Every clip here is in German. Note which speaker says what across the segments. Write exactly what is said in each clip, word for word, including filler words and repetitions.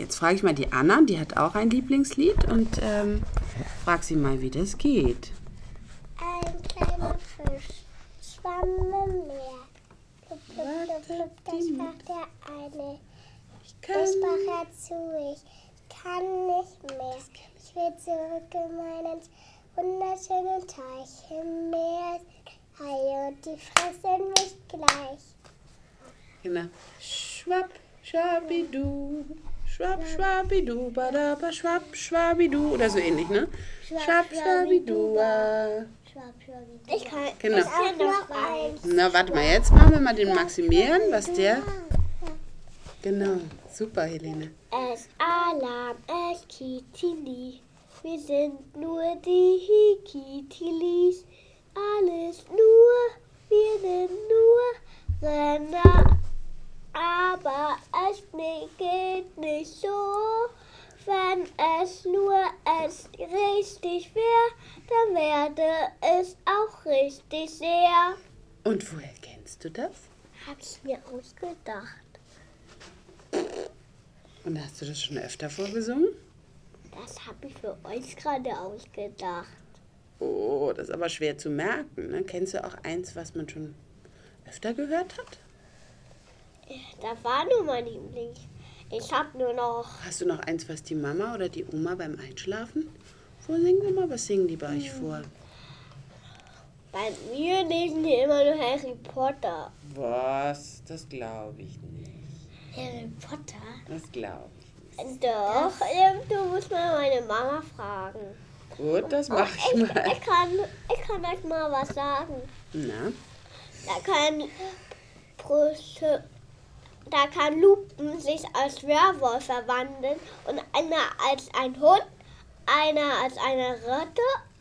Speaker 1: jetzt frage ich mal die Anna, die hat auch ein Lieblingslied und ähm, frag sie mal, wie das geht.
Speaker 2: Ein kleiner Fisch schwamm im Meer. Blub, blub, blub, blub, da sprach der eine. Ich sprach er zu, ich kann nicht mehr. Ich will zurück in meinen wunderschönen Teich. Im Meer ist Haie und die fressen mich gleich.
Speaker 1: Genau. Schwapp, schwabidu, schwapp, schwabidu, badaba, schwapp, schwabidu. Oder so ähnlich, ne? Schwapp, schwabidu.
Speaker 2: Ich kann,
Speaker 1: Genau.
Speaker 2: ich kann noch eins.
Speaker 1: Na, warte mal, jetzt machen wir mal den Maximilian, was der... Genau, super, Helene.
Speaker 2: Es Alarm, es Kitili. Wir sind nur die Hikitilis. Alles nur, wir sind nur Renner. Aber es ne- geht nicht so. Wenn es nur es richtig wäre, dann werde es auch richtig sehr.
Speaker 1: Und woher kennst du das?
Speaker 2: Hab ich mir ausgedacht.
Speaker 1: Und hast du das schon öfter vorgesungen?
Speaker 2: Das habe ich für euch gerade ausgedacht.
Speaker 1: Oh, das ist aber schwer zu merken. Ne? Kennst du auch eins, was man schon öfter gehört hat?
Speaker 2: Das war nur mein Liebling. Ich habe nur noch...
Speaker 1: Hast du noch eins, was die Mama oder die Oma beim Einschlafen vorsingen wir mal? Was singen die bei euch vor?
Speaker 2: Bei mir lesen die immer nur Harry Potter.
Speaker 1: Was? Das glaube ich nicht.
Speaker 2: Harry Potter?
Speaker 1: Das glaube ich nicht.
Speaker 2: Doch, ähm, du musst mal meine Mama fragen.
Speaker 1: Gut, das
Speaker 2: Und
Speaker 1: mache ich
Speaker 2: ich,
Speaker 1: mal.
Speaker 2: ich, kann, ich kann euch mal was sagen.
Speaker 1: Na?
Speaker 2: Da kann Brüste, da kann Lupen sich als Werwolf verwandeln und einer als ein Hund, einer als eine Ratte.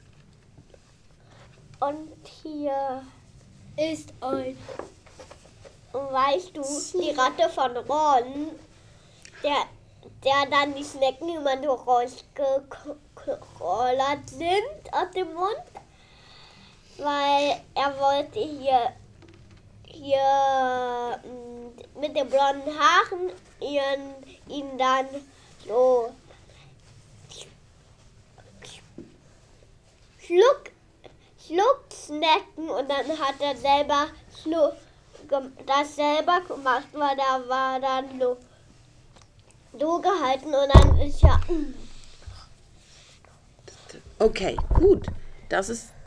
Speaker 2: Und hier ist ein, weißt du, die Ratte von Ron, der, der dann die Schnecken immer nur rausgekollert sind aus dem Mund, weil er wollte hier, hier mh, mit den blonden Haaren ihren, ihn dann so schluck Schlucksnacken und dann hat er selber Schlu- gem- das selber gemacht, weil da war dann so, so gehalten und dann ist ja...
Speaker 1: Okay, gut. Das ist